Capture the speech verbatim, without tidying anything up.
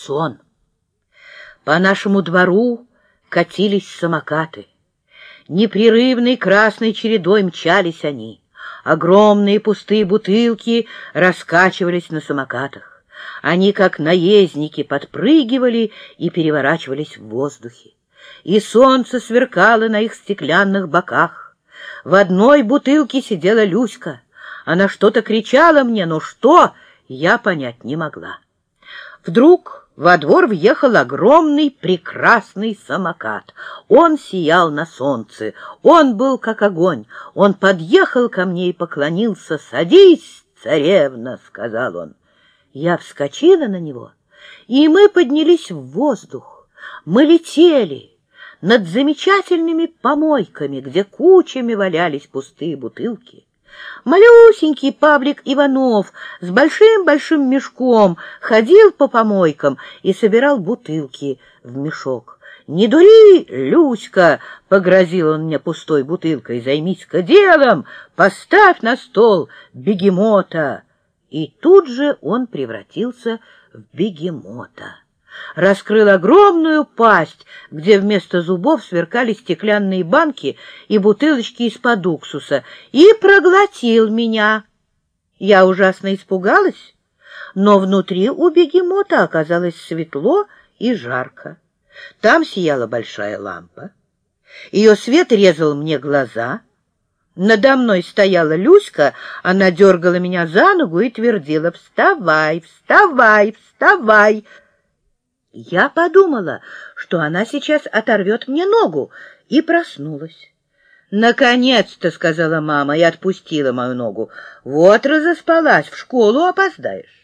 сон. По нашему двору катились самокаты. Непрерывной красной чередой мчались они. Огромные пустые бутылки раскачивались на самокатах. Они, как наездники, подпрыгивали и переворачивались в воздухе. И солнце сверкало на их стеклянных боках. В одной бутылке сидела Люська. Она что-то кричала мне, но что, я понять не могла. Вдруг во двор въехал огромный прекрасный самокат. Он сиял на солнце, он был как огонь. Он подъехал ко мне и поклонился. «Садись, царевна», — сказал он. Я вскочила на него, и мы поднялись в воздух. Мы летели над замечательными помойками, где кучами валялись пустые бутылки. Малюсенький Павлик Иванов с большим-большим мешком ходил по помойкам и собирал бутылки в мешок. «Не дури, Люська!» — погрозил он мне пустой бутылкой. «Займись-ка делом, поставь на стол бегемота!» И тут же он превратился в бегемота. Раскрыл огромную пасть, где вместо зубов сверкали стеклянные банки и бутылочки из-под уксуса, и проглотил меня. Я ужасно испугалась, но внутри у бегемота оказалось светло и жарко. Там сияла большая лампа. Ее свет резал мне глаза. Надо мной стояла Люська, она дергала меня за ногу и твердила: «Вставай, вставай, вставай!» Я подумала, что она сейчас оторвет мне ногу, и проснулась. «Наконец-то!» — сказала мама и отпустила мою ногу. «Вот разоспалась, в школу опоздаешь».